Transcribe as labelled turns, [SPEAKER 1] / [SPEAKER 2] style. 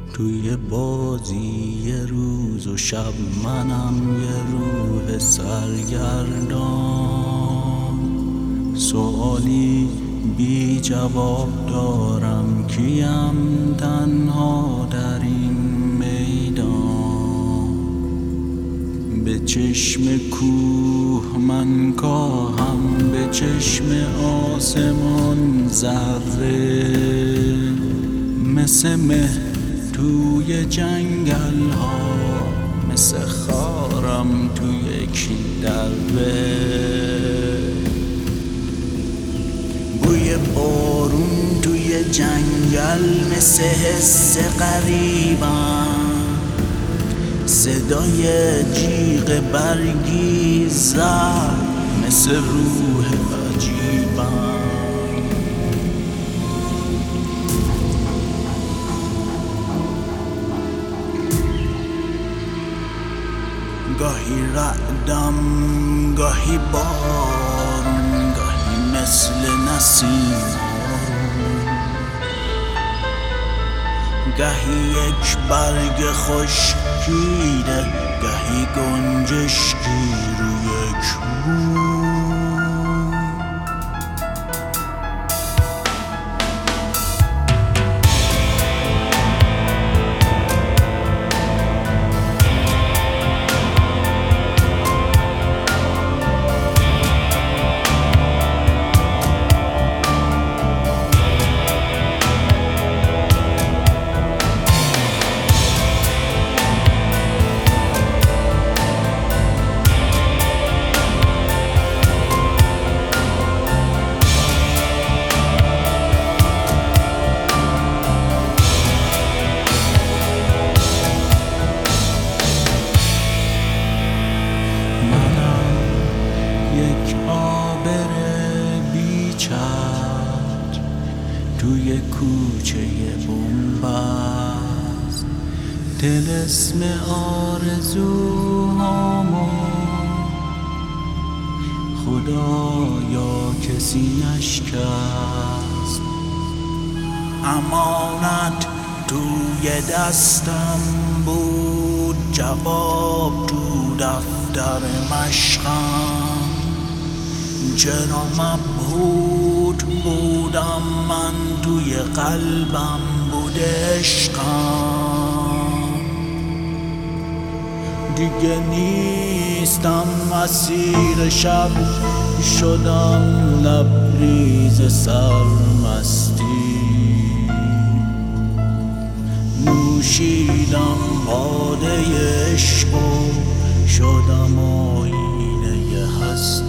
[SPEAKER 1] توی بازی یه روز و شب منم یه روح سرگردان، سوالی بی جواب دارم، کیم تنها در این میدان؟ به چشم کوه من کاهم، به چشم آسمان ذره، مثل مه توی جنگل ها، مثل خارم توی یک دره. بوی بارون توی جنگل مثل حس غریبم، صدای جیغ برگی زد مثل روح عجیبم. گاهی رعدم، گاهی بارون، گاهی مثل نسیم آروم، گاهی یک برگ خشکیده، گاهی گنجشکی رو یک بوم. یک آبر بی‌چتر توی کوچه بنبست، طلسم آرزوهامو خدایا کسی نشکست. امانت توی دستم بود، جواب تو دفتر مشقم. چرا مبهوت بودم من، توی قلبم بود عشقم. دیگه نیستم اسیر شب، شدم لبریز سرمستی. نوشیدم باده عشق و شدم آینه هستی.